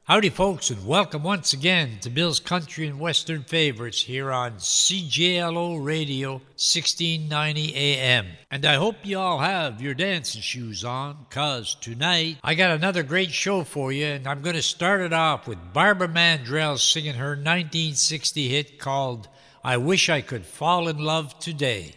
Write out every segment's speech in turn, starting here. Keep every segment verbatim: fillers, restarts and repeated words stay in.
Howdy, folks, and welcome once again to Bill's Country and Western Favorites here on C J L O Radio, sixteen ninety A M. And I hope you all have your dancing shoes on, cause tonight I got another great show for you, and I'm going to start it off with Barbara Mandrell singing her nineteen sixty hit called I Wish I Could Fall in Love Today.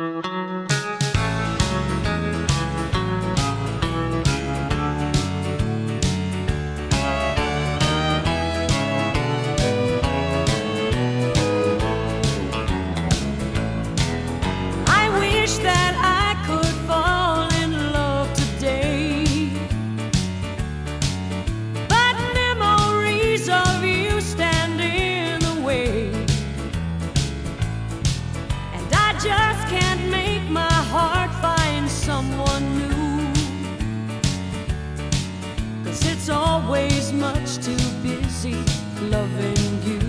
Always much too busy loving you.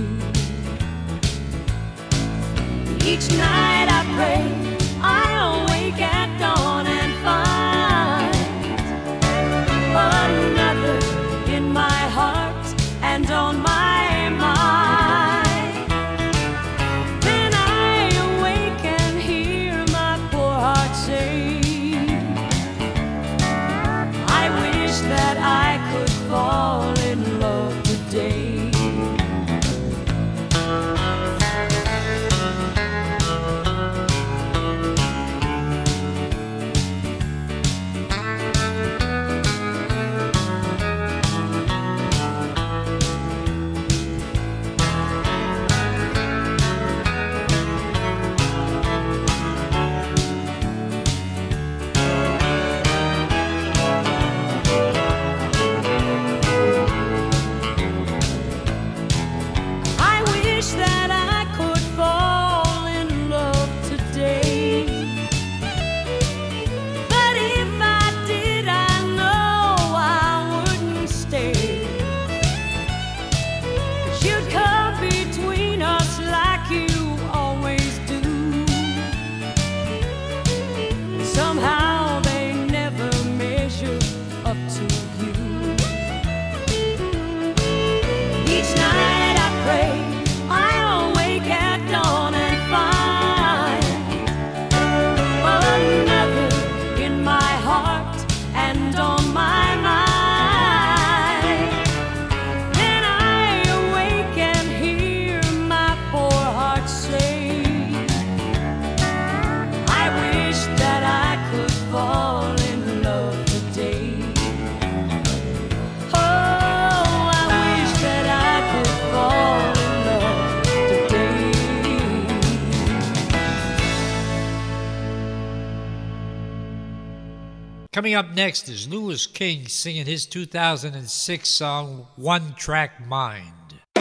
Each night I pray, I awake at dawn and find another in my heart and on my mind. Then I awake and hear my poor heart say, I wish that I could fall in love today. Coming up next is Louis King singing his two thousand six song, One Track Mind.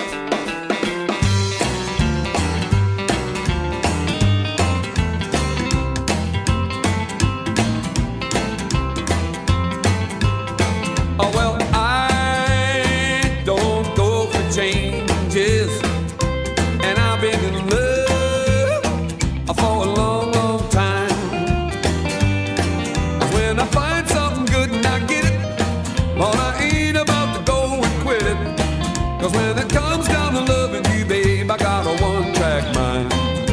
Oh, well, I don't go for changes, and I've been in love for a long, long time. When I find something good and I get it, Lord, I ain't about to go and quit it. Cause when it comes down to loving you, babe, I got a one-track mind.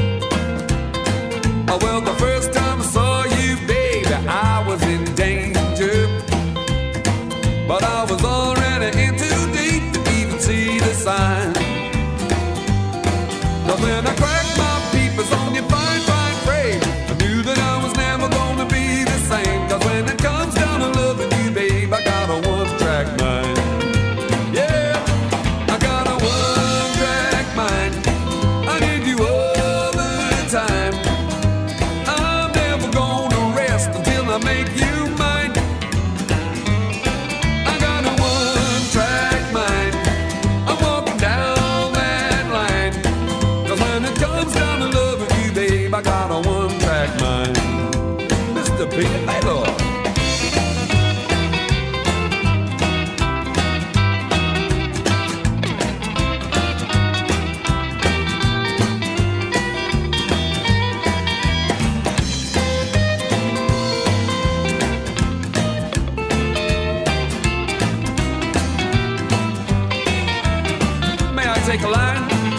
Oh, well, the first time I saw you, baby, I was in danger, but I was already in too deep to even see the sign. But when I cracked my peepers on your fine, fine frame, I knew that I was never gonna be the same. Cause when it comes down to loving you, babe, I got a one-track mind. Yeah, I got make a line.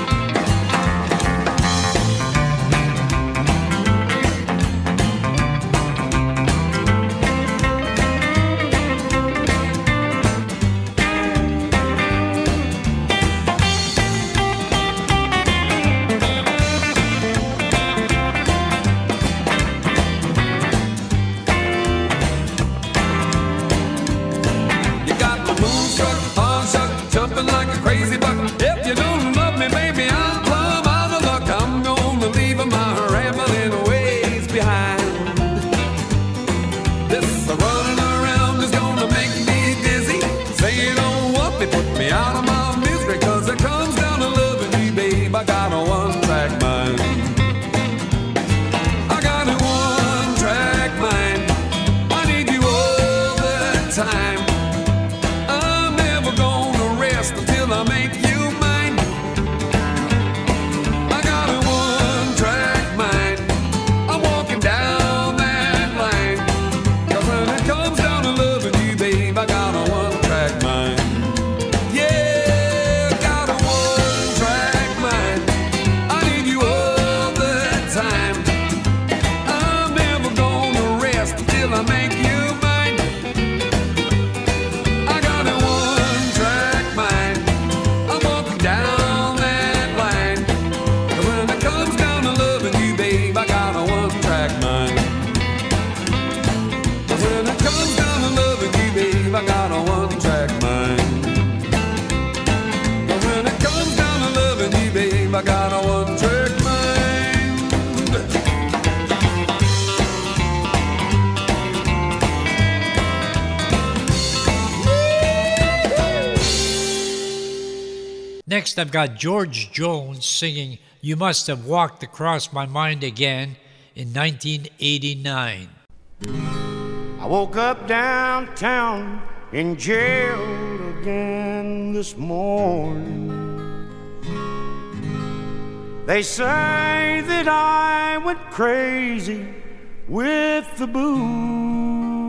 Next, I've got George Jones singing You Must Have Walked Across My Mind Again in nineteen eighty-nine. I woke up downtown in jail again this morning. They say that I went crazy with the booze.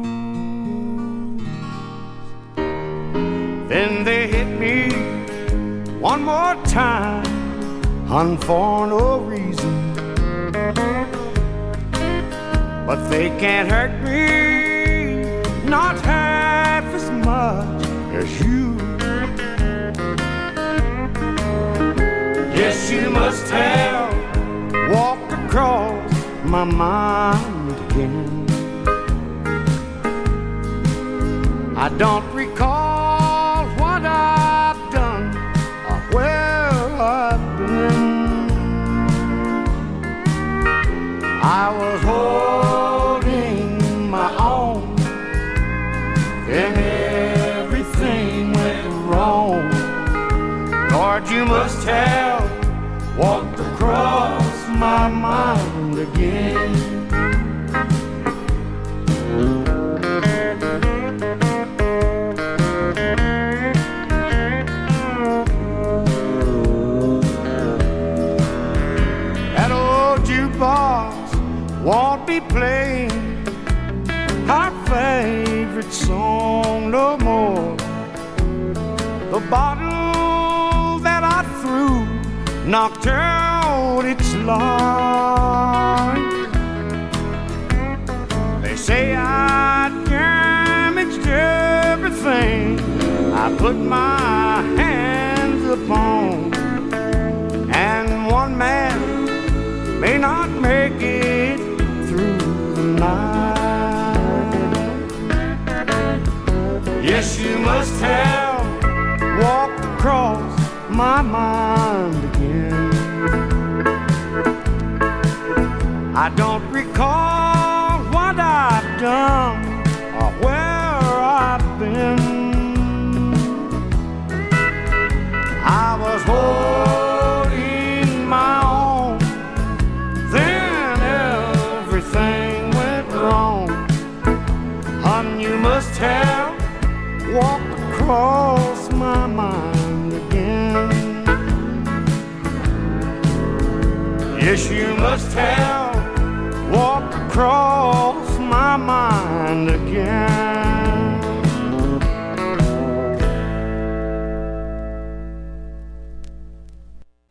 Then they hit me one more time, and for no reason. But they can't hurt me, not half as much as you. Yes, you must have walked across my mind again. I don't recall what I've done or where I've been. I was holding my own, then everything went wrong. Lord, you must have walked across my mind again. That old jukebox won't be playing our favorite song no more. The bottle that I threw knocked out its line. They say I damaged everything I put my hands upon, and one man may not make it through the night. Yes, you must have walked across my mind again. I don't recall what I've done or where I've been. I was holding my own, then everything went wrong. And you must have walked across my mind again. Yes, you must have walked across my mind again.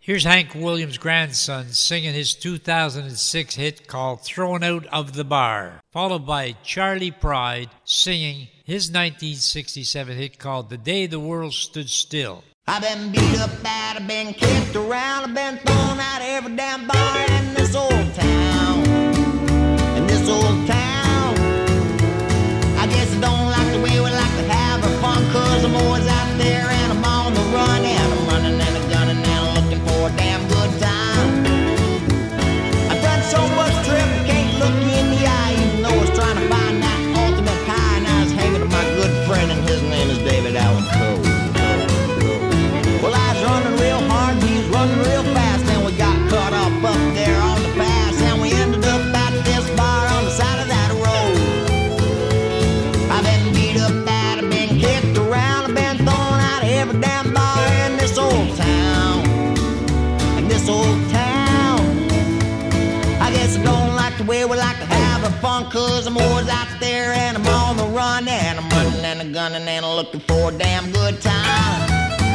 Here's Hank Williams' grandson singing his two thousand six hit called Thrown Out of the Bar, followed by Charlie Pride singing his nineteen sixty-seven hit called The Day the World Stood Still. I've been beat up bad, I've been kicked around, I've been thrown out of every damn bar in this old town. In this old town. I guess I don't like the way we like to have our fun, cause I'm always out there and I'm on the run, and I'm running and I'm gunning and I'm looking for a damn good time. I've done so much trip, I can't look you in the eye, even though I was trying to find that ultimate high, and I was hanging with my good friend and his name is David Allen Coe. Well, I was running real hard, he was running real fast, and we got caught up up there on the pass, and we ended up at this bar on the side of that road. I've been beat up bad, I've been kicked around, I've been thrown out of every damn bar in this old town. In this old town. I guess I don't like the way we like to have our fun, cause I'm always out there and I'm on the run, and I'm running and I'm gunning and I'm looking for a damn good time.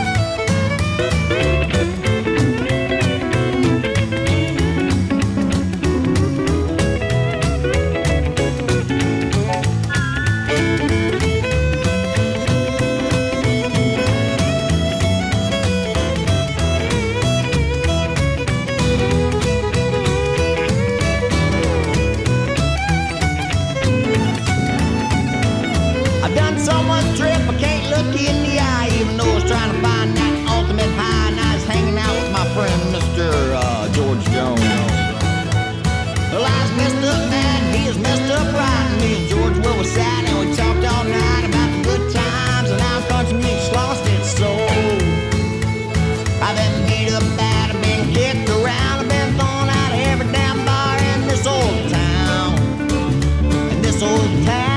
I've done so much trip, I can't look you in the eye, even though I was trying to find that ultimate high, and I was hanging out with my friend Mister Uh, George Jones. Well, I was messed up bad, he was messed up right, and me and George, well, we sat and we talked all night about the good times, and how country music's lost its soul. I've been beat up bad, I've been kicked around, I've been thrown out of every damn bar in this old town. In this old town.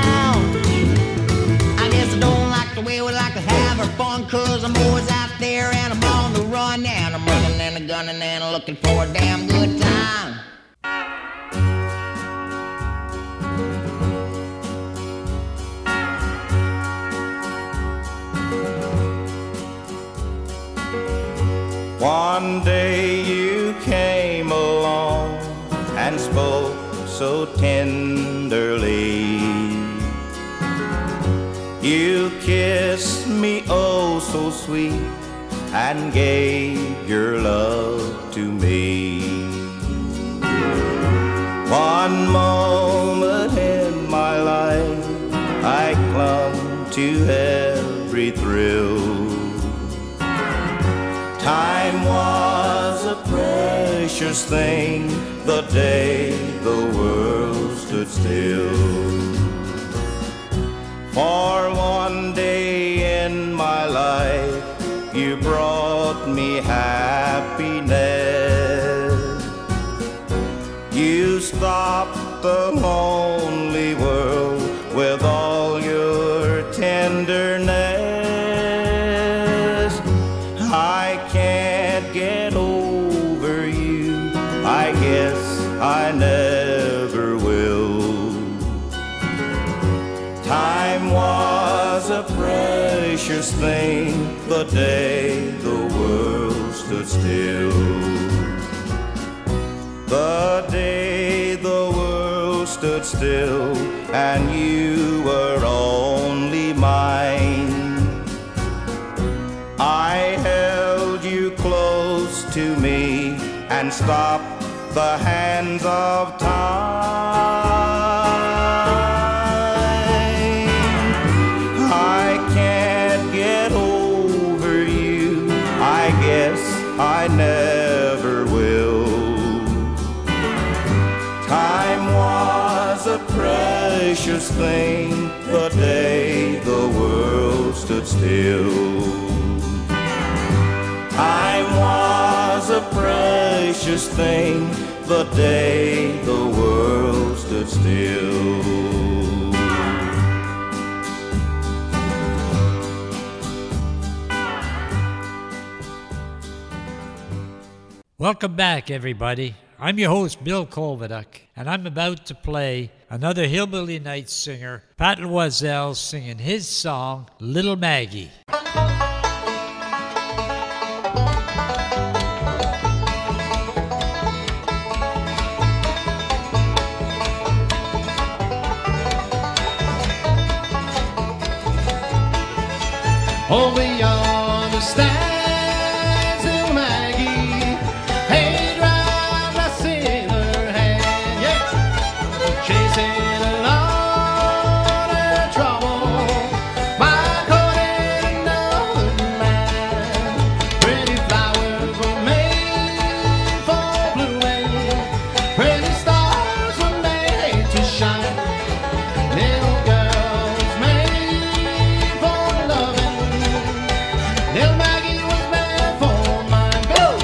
I guess I don't like the way we like to have our fun, cause I'm always out there and I'm on the run, and I'm running and I'm gunning and I'm looking for a damn good time. One day you came along and spoke so tenderly. You kissed me oh so sweet and gave your love to me. One moment in my life I clung to every thrill. Time was a precious thing the day the world stood still. For one day in my life you brought me happiness. You stopped the lonely world with all your tenderness. I can't get over you, I guess I never will. Time was a precious thing the day the world stood still. The day the world stood still and you were only mine. I held you close to me and stopped the hands of time. I can't get over you, I guess I never will. Time was a precious thing the day the world stood still. Time was a precious thing the day the world stood still. Welcome back, everybody. I'm your host, Bill Kolvaduck, and I'm about to play another Hillbilly Night singer, Pat Loiselle, singing his song, Little Maggie. over yonder stands little Maggie, paid round a sailor hand, yeah, chasing a lot of trouble by courting another man. Pretty flowers were made for blooming, pretty stars were made to shine, little girls made for loving. Little Maggie was made for mine. Go!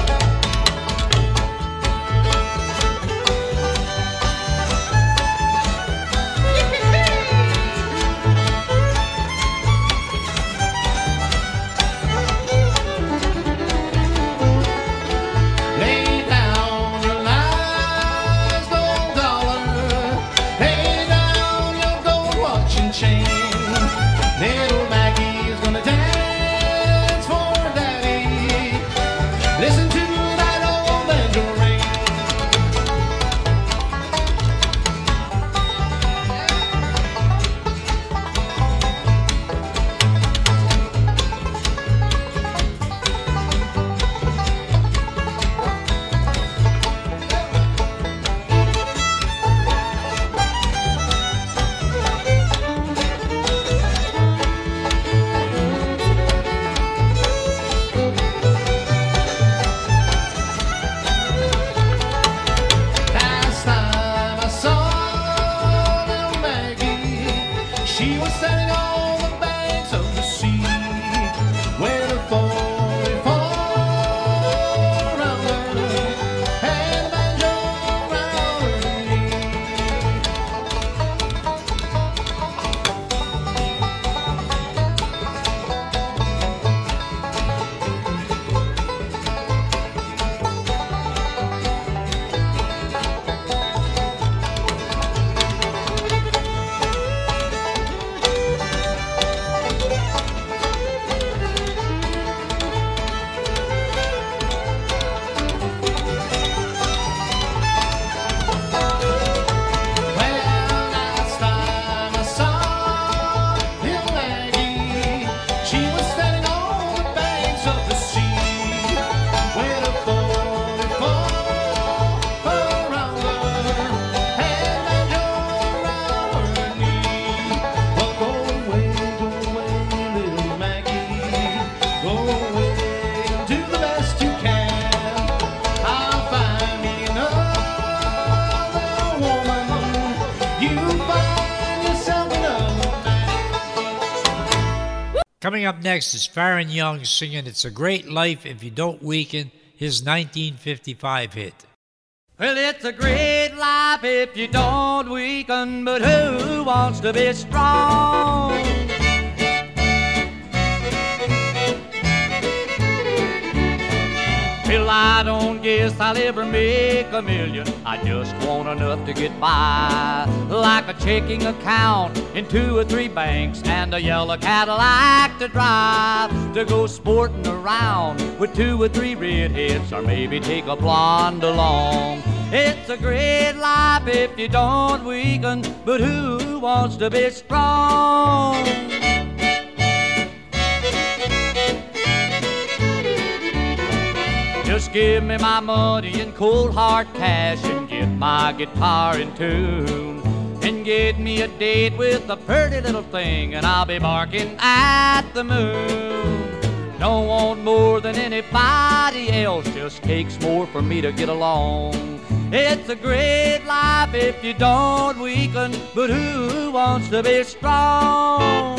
Lay down your last gold dollar, lay down your gold watch and chain. Little Maggie's gonna dance for daddy. Listen to that old banjo ring. Last time I saw little Maggie, she was standing on the banks of the sea with a forty-four around her and a banjo around her knee. Well, last time I saw little Maggie, she was standing on the banks of the sea with a forty-four around her and a banjo around her knee. Well, go away, go away, little Maggie, go away, do the best you can. I'll find me another woman. You find yourself another man. Coming up next is Farron Young singing It's a Great Life If You Don't Weaken, his nineteen fifty-five hit. Well, it's a great life if you don't weaken, but who wants to be strong? Well, I don't guess I'll ever make a million. I just want enough to get by, like a checking account in two or three banks and a yellow Cadillac to drive, to go sporting around with two or three redheads, or maybe take a blonde along. It's a great life if you don't weaken, but who wants to be strong? Just give me my money in cold hard cash and get my guitar in tune, and get me a date with a pretty little thing, and I'll be barking at the moon. Don't want more than anybody else, just takes more for me to get along. It's a great life if you don't weaken, but who wants to be strong?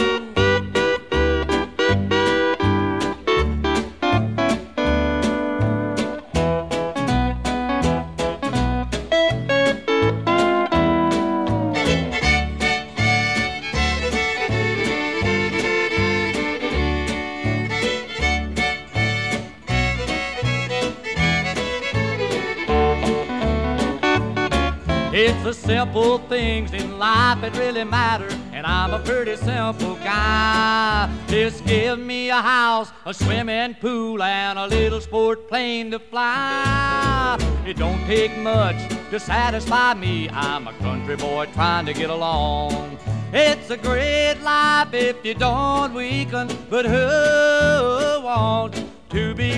It's the simple things in life that really matter, and I'm a pretty simple guy. Just give me a house, a swimming pool, and a little sport plane to fly. It don't take much to satisfy me. I'm a country boy trying to get along. It's a great life if you don't weaken, but who wants to be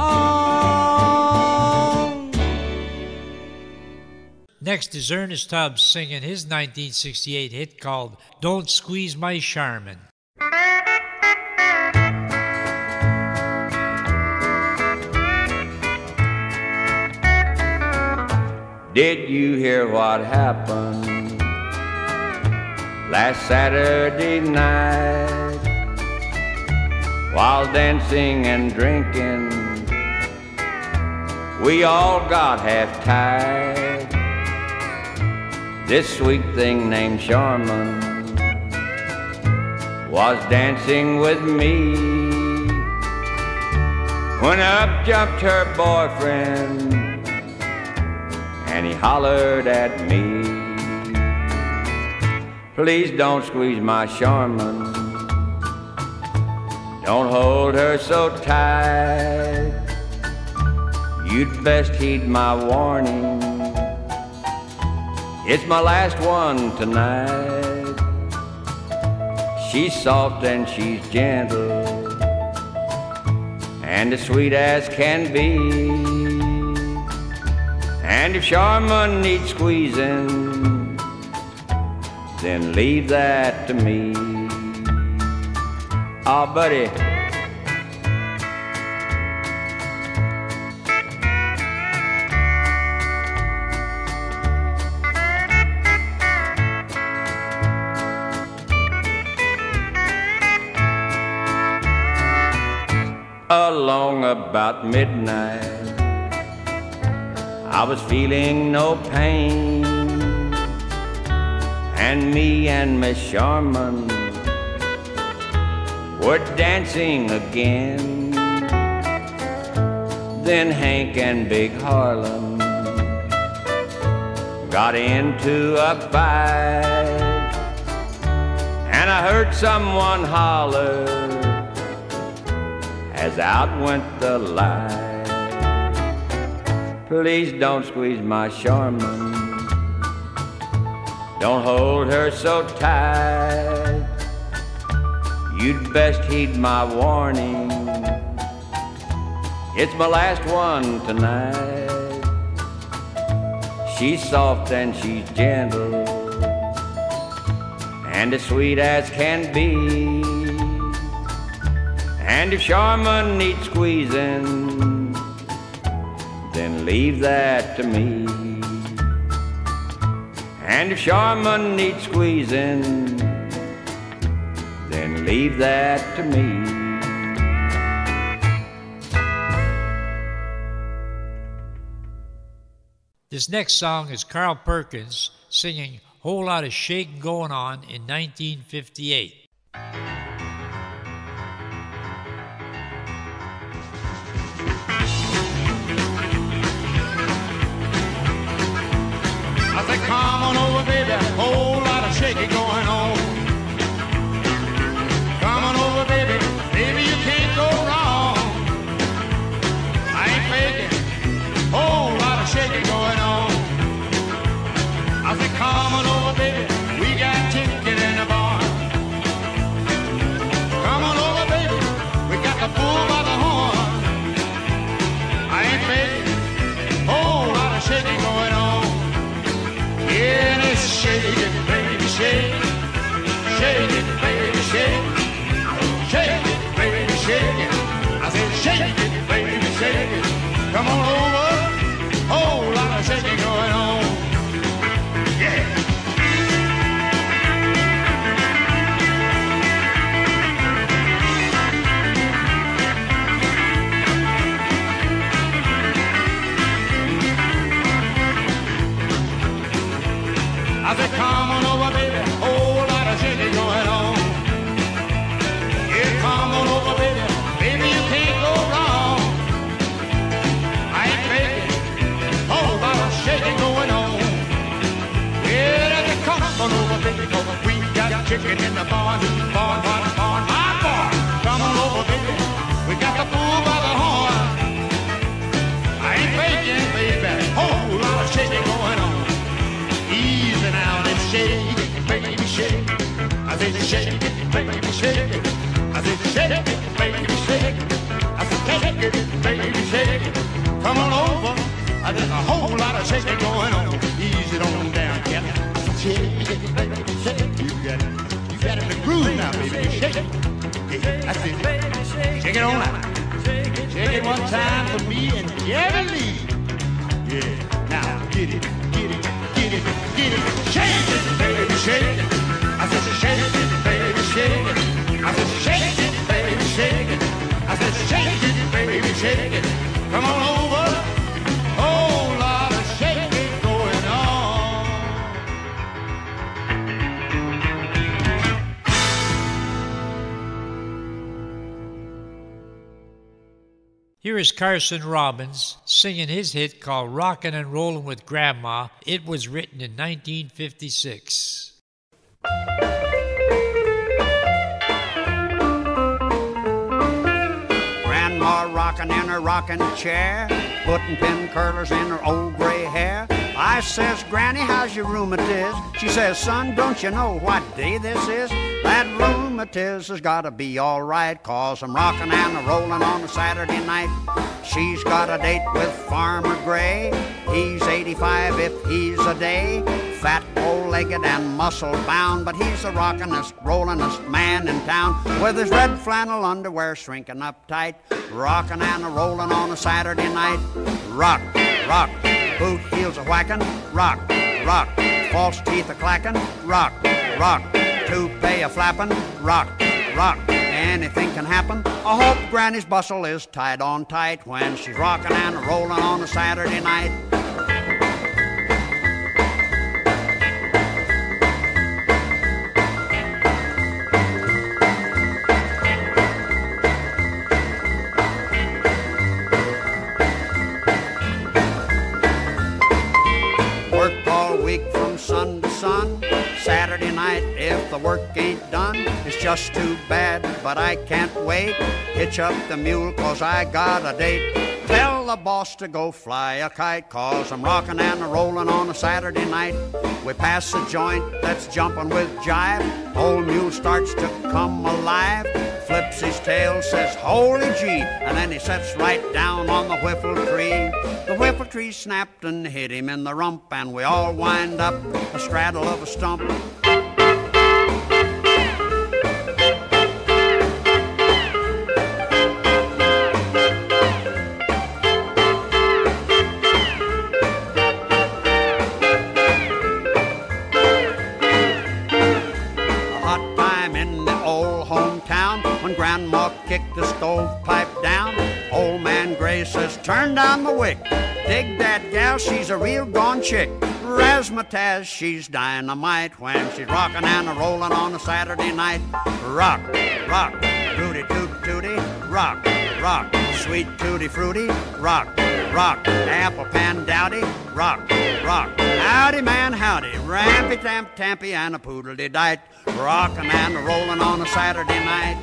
strong? Next is Ernest Tubbs singing his nineteen sixty-eight hit called Don't Squeeze My Charmin'. Did you hear what happened last Saturday night? While dancing and drinking, we all got half-tied. This sweet thing named Charmin was dancing with me when up jumped her boyfriend and he hollered at me. Please don't squeeze my Charmin, don't hold her so tight. You'd best heed my warning, it's my last one tonight. She's soft and she's gentle and as sweet as can be. And if Charmin needs squeezing, then leave that to me. Oh, buddy. Along about midnight, I was feeling no pain, and me and Miss Charmin were dancing again. Then Hank and Big Harlem got into a fight, and I heard someone holler as out went the light. Please don't squeeze my Charmin, don't hold her so tight. You'd best heed my warning, it's my last one tonight. She's soft and she's gentle and as sweet as can be. And if Charmin needs squeezing, then leave that to me. And if Charmin needs squeezing, then leave that to me. This next song is Carl Perkins singing Whole Lot of Shaking Going On in nineteen fifty-eight. I said, come on over, baby, whole lot of shaking going on. Come on over, baby, baby, you can't go wrong. I ain't faking, whole lot of shaking going on. I said, come on over, baby, we got chicken in the barn. Come on over, baby, we got the bull by the horn. I ain't faking, whole lot of shaking going on. Yeah, it's shaking, baby, shake. Shake it, baby, shake. Shake it, baby, shake it. I said, shake it, baby, shake it. Come on over, whole lot of shaking going on. Yeah. I said, come on over, baby, whole lot of shaking going on. Yeah, come on over, baby, baby, you can't go wrong. I ain't shake it. I said, shake it, baby, shake it. I said, shake it, baby, shake it. Come on over. I there's a whole lot of shaking going on. Ease it on down, yeah. Shake it, baby, shake it. You got it. You got it in the groove now, baby. You shake it. Yeah, that's it. Shake it on out. Shake it one time for me and Jerry Lee. Yeah, now get it, get it, get it, get it. Shake it, baby, shake it. I said, shake it, baby, shake it. I said, shake it, baby, shake it. I said, shake it, baby, shake it. Come on over. Whole lot of shaking going on. Here is Carson Robbins singing his hit called Rockin' and Rollin' with Grandma. It was written in nineteen fifty-six. Grandma rockin' in her rockin' chair, putting pin curlers in her old gray hair. I says, Granny, how's your rheumatiz? She says, son, don't you know what day this is? That rheumatiz has gotta be all right, 'cause I'm rockin' and a rollin' on a Saturday night. She's got a date with Farmer Gray. He's eighty-five if he's a day. Fat, bow-legged, and muscle-bound, but he's the rockin'est, rollin'est man in town, with his red flannel underwear shrinking up tight, rockin' and a rollin' on a Saturday night. Rock, rock, boot heels a-whackin', rock, rock, false teeth a-clackin', rock, rock, toupee a-flappin', rock, rock, anything can happen. I hope Granny's bustle is tied on tight when she's rockin' and a rollin' on a Saturday night. Sun to sun, Saturday night, if the work ain't done, it's just too bad, but I can't wait. Hitch up the mule, 'cause I got a date. Tell the boss to go fly a kite, 'cause I'm rockin' and a rollin' on a Saturday night. We pass a joint that's jumpin' with jive. Old mule starts to come alive, flips his tail, says, holy gee, and then he sets right down on the whiffle tree. The whiffle tree snapped and hit him in the rump, and we all wind up a straddle of a stump. Grandma kicked the stovepipe down. Old man Gray says, turn down the wick. Dig that gal, she's a real gone chick. Razzmatazz, she's dynamite when she's rockin' and a rollin' on a Saturday night. Rock, rock, rooty toot tooty, rock, rock, sweet tutti fruity, rock, rock, apple pan dowdy, rock, rock, howdy man howdy, rampy tamp tampy and a poodle-de dite, rockin' and a rollin' on a Saturday night.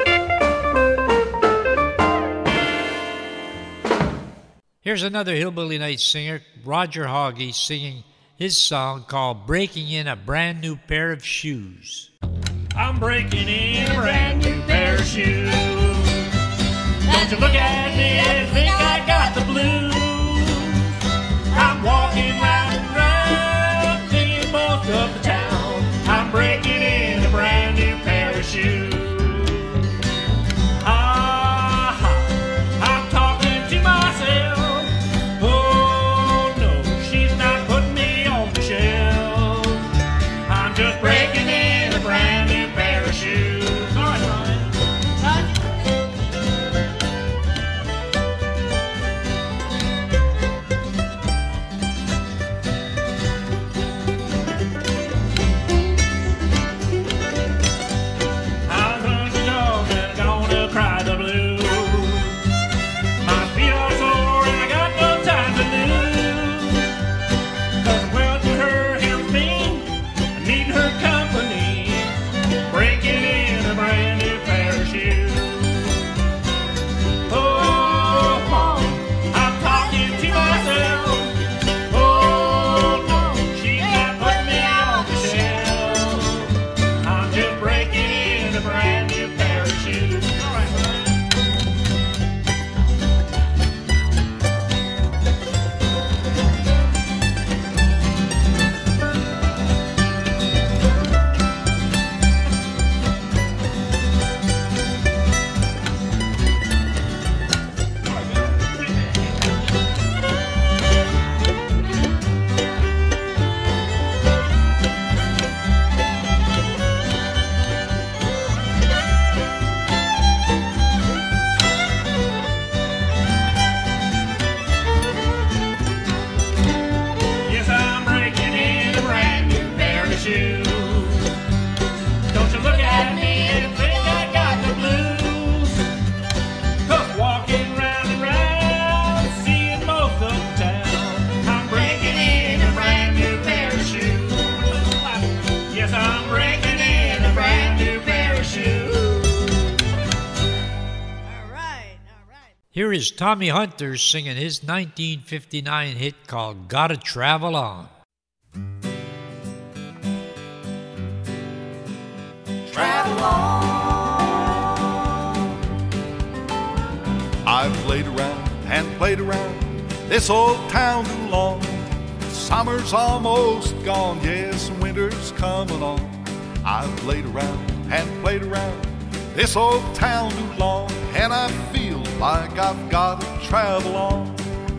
Here's another Hillbilly Night singer, Roger Hoggy, singing his song called Breaking in a Brand New Pair of Shoes. I'm breaking in a brand new pair of shoes. Don't you look at me and think I got the blues. I'm walking round and round, singing most of the town. I'm breaking in a brand new pair of shoes. Here is Tommy Hunter singing his nineteen fifty-nine hit called Gotta Travel On. Travel on. I've played around and played around this old town too long. Summer's almost gone, yes, winter's coming on. I've played around and played around this old town too long, and I feel like I've got to travel on.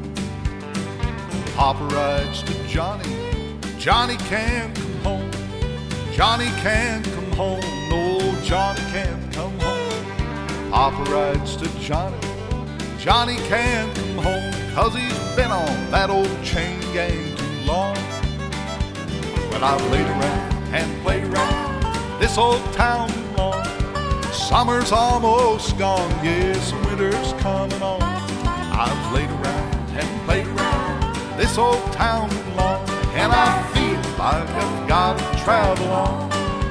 Papa writes to Johnny, Johnny can't come home. Johnny can't come home, no, Johnny can't come home. Papa writes to Johnny, Johnny can't come home, 'cause he's been on that old chain gang too long. But I've played around and played around this old town too long. Summer's almost gone, yes, winter's coming on. I've played around and played around this old town too long, and I feel like I've got to travel on.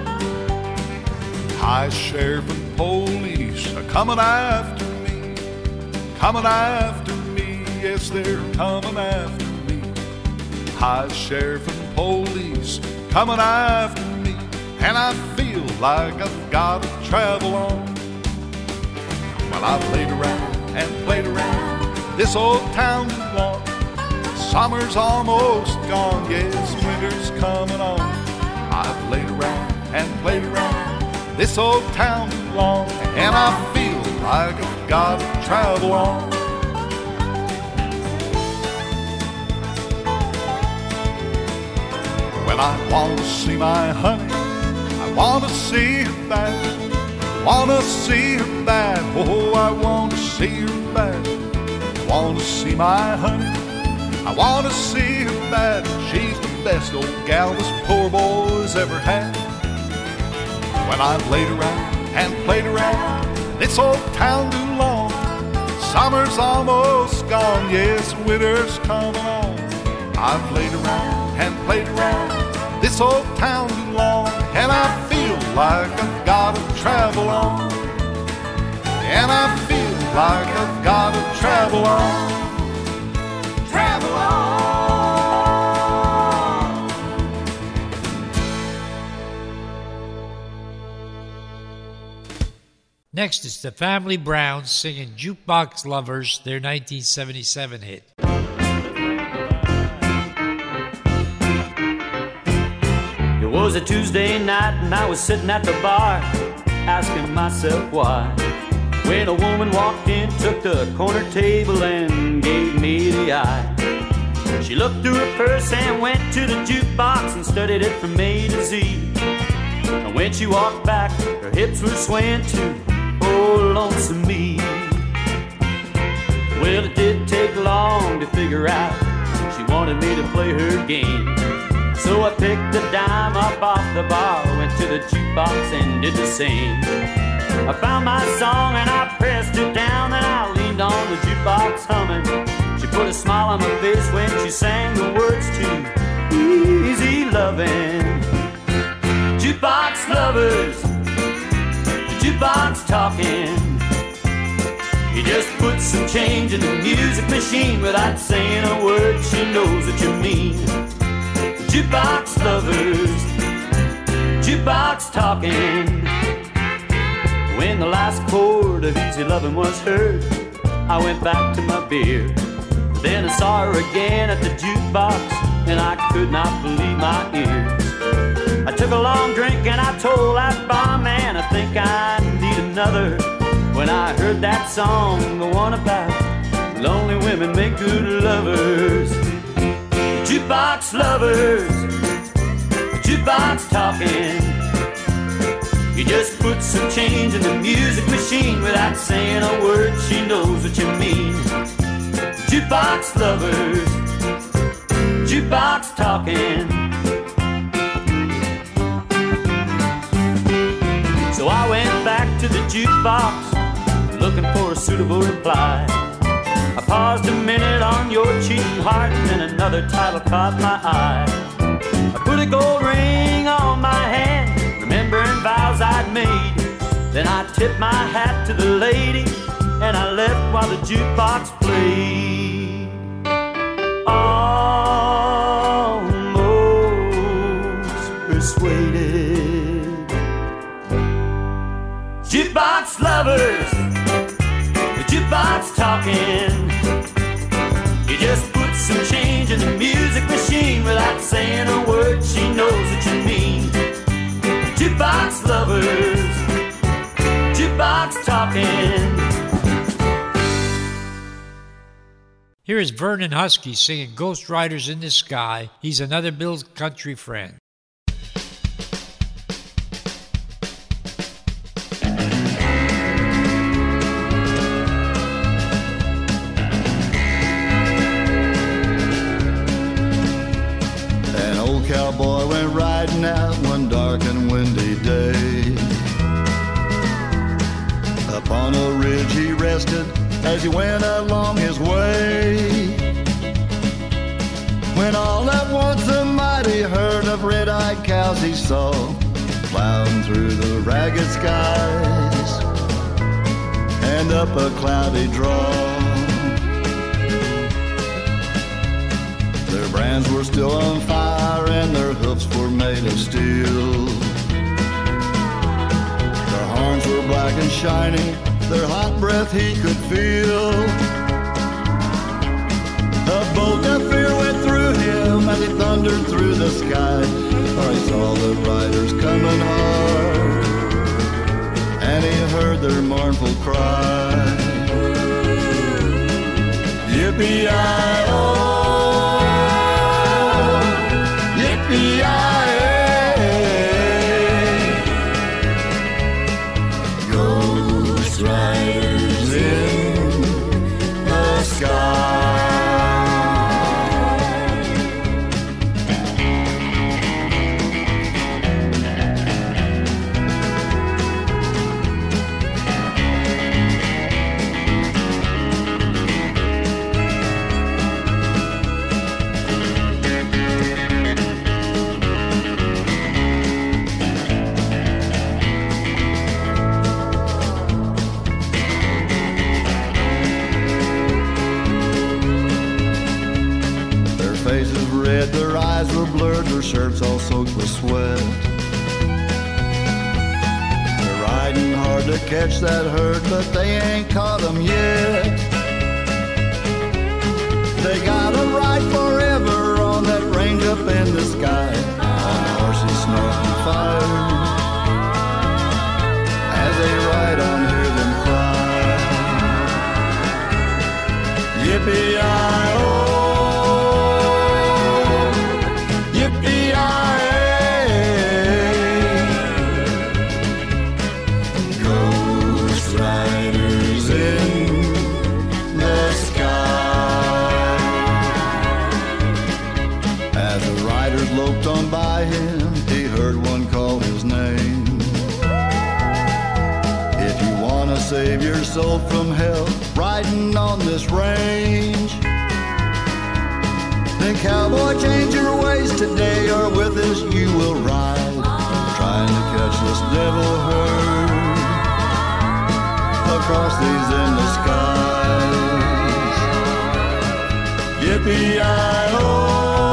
High sheriff and police are coming after me, coming after me, yes, they're coming after me. High sheriff and police coming after me, and I feel like I've got to travel on. Well, I've played around and played around this old town too long. Summer's almost gone, yes, winter's coming on. I've played around and played around this old town too long, and I feel like I've got to travel on. Well, I want to see my honey, I want to see her bad, want to see her bad, oh, I want to see her bad. I want to see my honey, I want to see her bad. She's the best old gal this poor boy's ever had. When I played around and played around this old town too long, summer's almost gone, yes, winter's coming on. I've played around and played around this old town too long, and I feel like I've got to travel on. And I feel like I've got to travel on. Travel on. Next is the Family Browns singing Jukebox Lovers, their nineteen seventy-seven hit. It was a Tuesday night and I was sitting at the bar asking myself why, when a woman walked in, took the corner table and gave me the eye. She looked through her purse and went to the jukebox and studied it from A to Z. And when she walked back, her hips were swaying too. Oh, lonesome me. Well, it didn't take long to figure out she wanted me to play her game. So I picked a dime up off the bar, went to the jukebox and did the same. I found my song and I pressed it down, and I leaned on the jukebox humming. She put a smile on my face when she sang the words to Easy Lovin'. Jukebox lovers, the jukebox talking. You just put some change in the music machine without saying a word, she knows what you mean. Jukebox lovers, jukebox talking. When the last chord of Easy Lovin' was heard, I went back to my beer. Then I saw her again at the jukebox, and I could not believe my ears. I took a long drink and I told that barman I think I need another. When I heard that song, the one about lonely women make good lovers. Jukebox lovers, jukebox talking. You just put some change in the music machine without saying a word, she knows what you mean. Jukebox lovers, jukebox talking. So I went back to the jukebox looking for a suitable reply. I paused a minute on Your Cheating Heart, and then another title caught my eye. I put a gold ring on my hand, remembering vows I'd made. Then I tipped my hat to the lady, and and I left while the jukebox played. Almost persuaded. Jukebox lovers, the jukebox talking. You just put some change in the music machine without saying a word, she knows what you mean. Jukebox lovers, jukebox talking. Here is Vernon Husky singing Ghost Riders in the Sky. He's another Bill's country friend. An old cowboy went riding out one dark and windy day. Upon a ridge he rested as he went along his way, when all at once a mighty herd of red-eyed cows he saw plowing through the ragged skies and up a cloudy draw. Their brands were still on fire and their hoofs were made of steel. Their horns were black and shiny, their hot breath he could feel. A bolt of fear went through him as he thundered through the sky, for he saw the riders coming hard, and he heard their mournful cry. Yippee-yi-oh, yippee-yi-oh. Riders in the sky. Their eyes were blurred, their shirts all soaked with sweat. They're riding hard to catch that herd, but they ain't caught 'em yet. They gotta ride forever on that range up in the sky, on horses snorting fire. As they ride on, hear them cry. Yippee-yi-oh. By him, he heard one call his name. If you want to save your soul from hell riding on this range, then cowboy, change your ways today, or with us you will ride, trying to catch this devil herd across these endless skies. Yippee-yi-oh.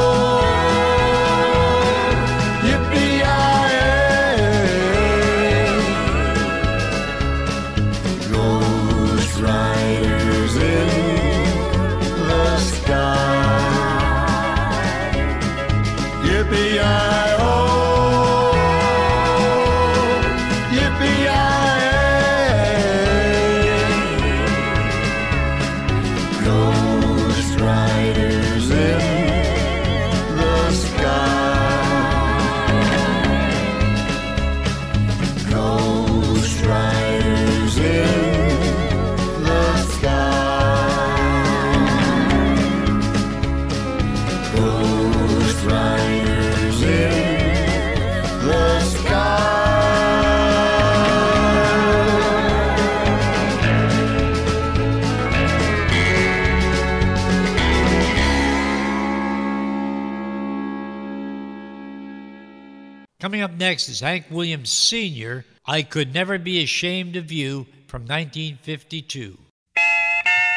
Coming up next is Hank Williams Senior, I Could Never Be Ashamed of You, from nineteen fifty-two.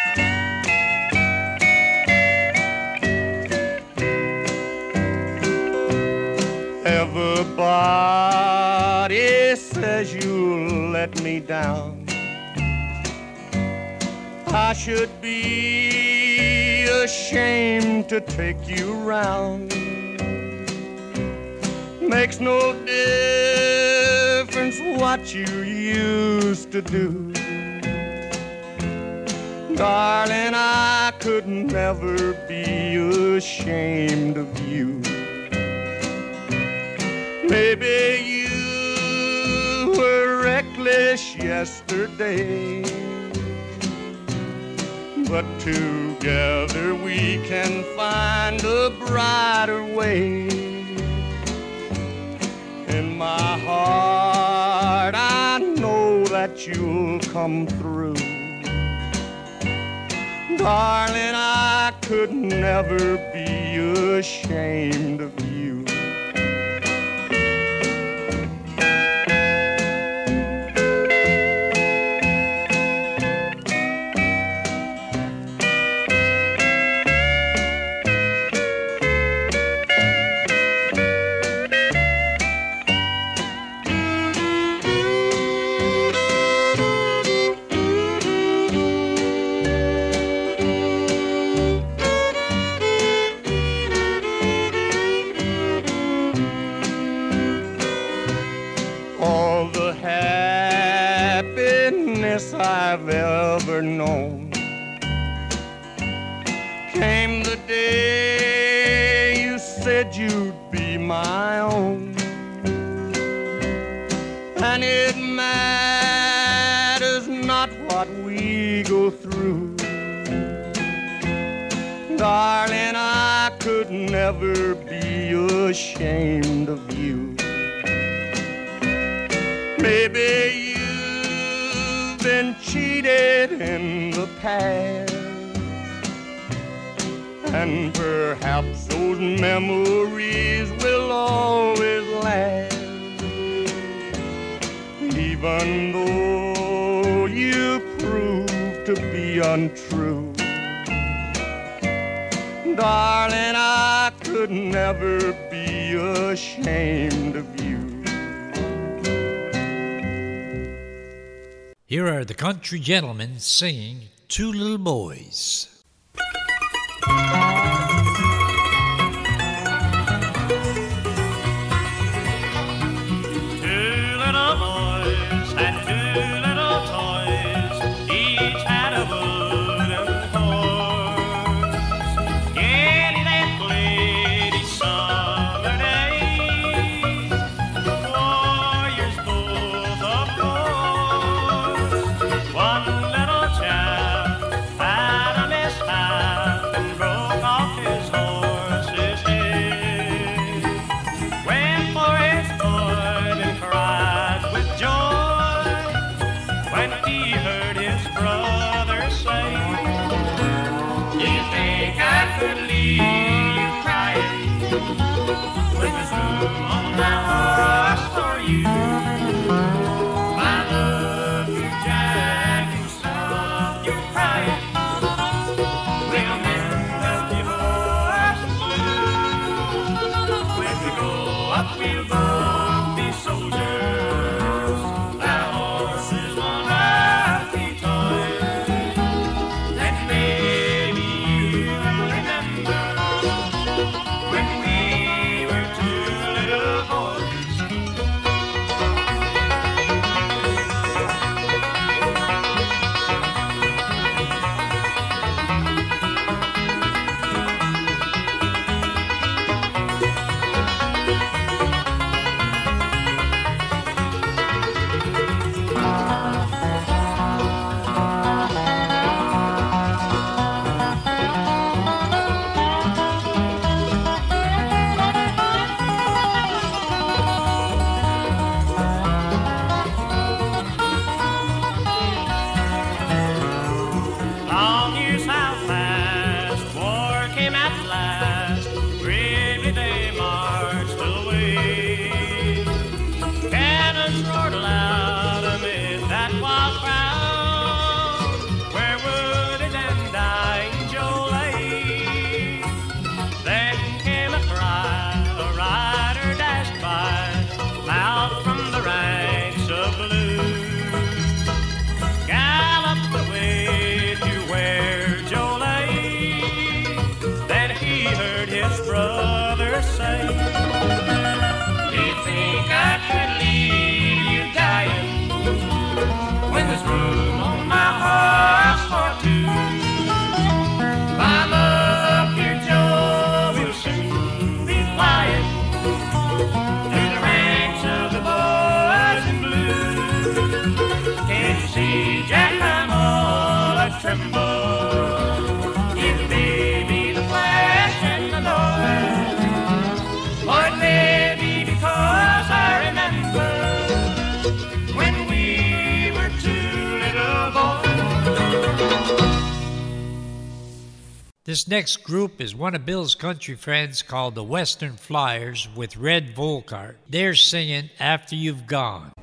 Everybody says you'll let me down. I should be ashamed to take you round. Makes no difference what you used to do. Darling, I could never be ashamed of you. Maybe you were reckless yesterday, but together we can find a brighter way. In my heart I know that you'll come through. Darling, I could never be ashamed of you. I've ever known came the day you said you'd be my own. And it matters not what we go through. Darling, I could never be ashamed of you. Maybe you been cheated in the past, and perhaps those memories will always last. Even though you proved to be untrue, darling, I could never be ashamed of you. Here are the Country Gentlemen singing Two Little Boys. Two little boys had two little toys, each had a wooden horse. Gaily they played each summer day, warriors both of course. One little chap had a mishap and broke off his horse's head. Went for his toy and cried with joy when he heard his brother say, "Do you think I could leave you crying with this room on my horse for you? My love, you Jack, you stop your crying. We'll mend your horse blue. When we grow up, we'll both be soldiers. Our horses will not be toys. Then maybe you'll remember when we were two little boys." This next group is one of Bill's country friends called the Western Flyers with Red Volkart. They're singing After You've Gone.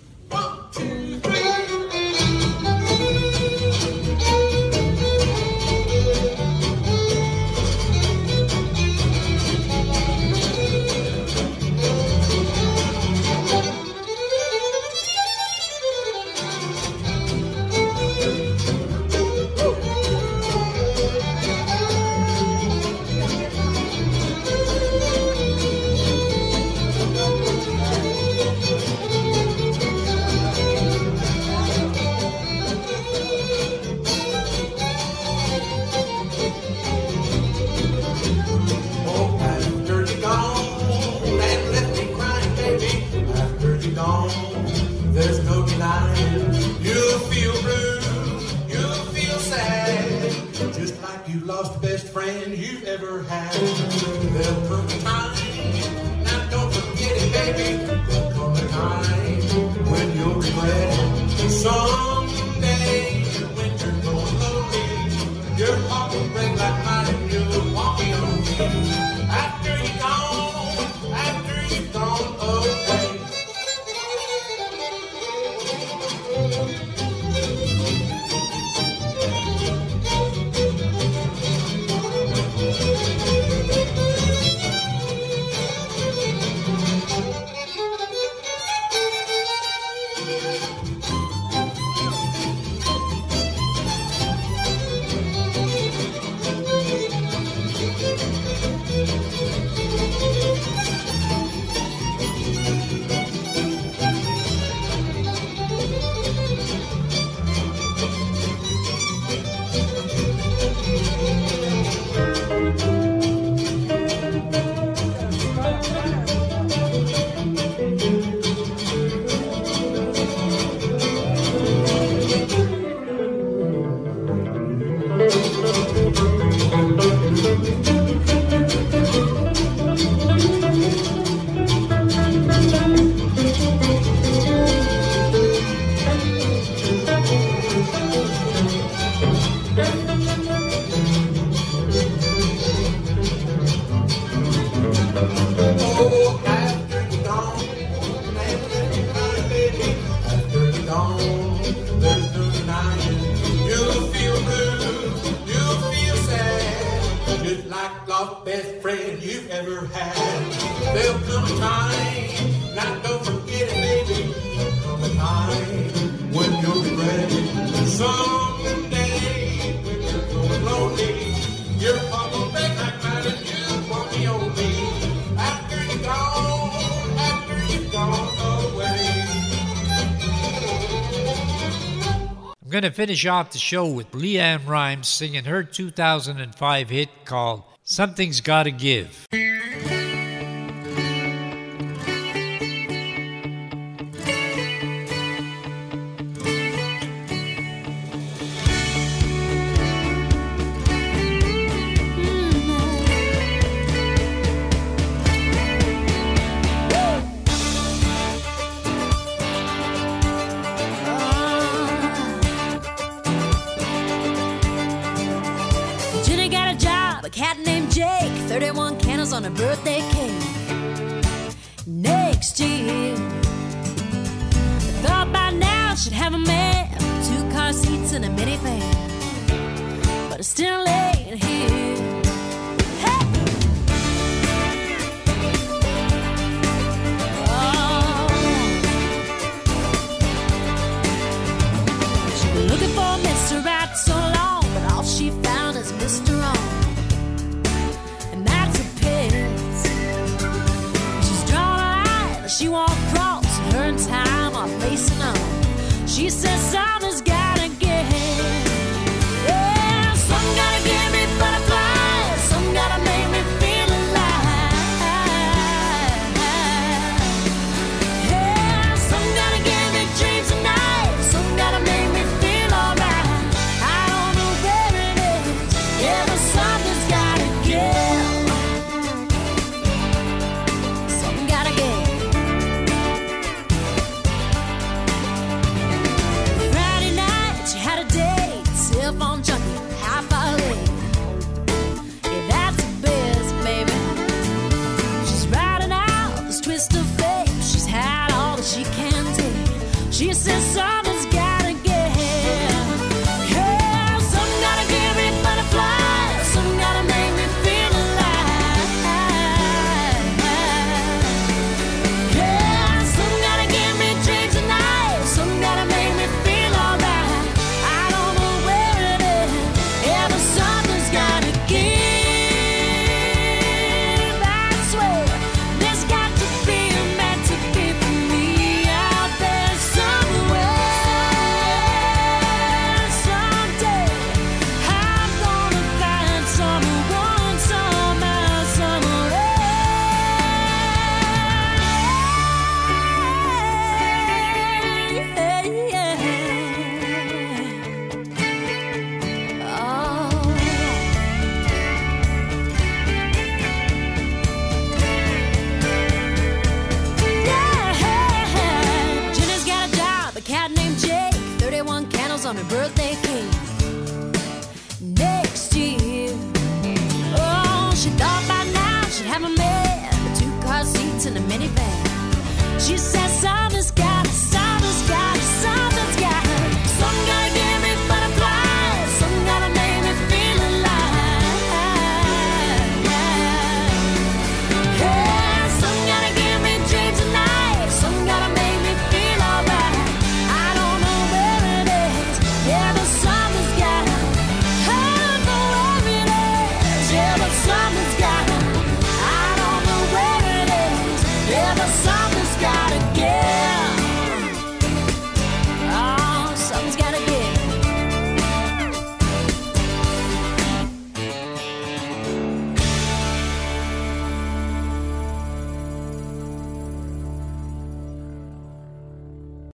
There's no denying you'll feel blue, you'll feel sad, just like you lost the best friend you've ever had. There'll come a time, now don't forget it, baby. There'll come a time when you'll regret it. Someday when you're going lonely, your heart will break like mine and you'll want me on me. After you're gone, after you've gone away. I'm going to finish off the show with Leanne Rimes singing her two thousand five hit called Something's Gotta Give. thirty-one candles on a birthday cake next year. I thought by now she'd have a man, two car seats and a minivan, but it's still ain't here. Hey! Oh. She's been looking for Mister Right so long, but all she found is Mister Wrong. She won't cross, and her and time are facing on. She says something's gotta give. Yeah, something gotta give me butterflies. She thought by now she'd have a man, two car seats and a minivan. She said, son,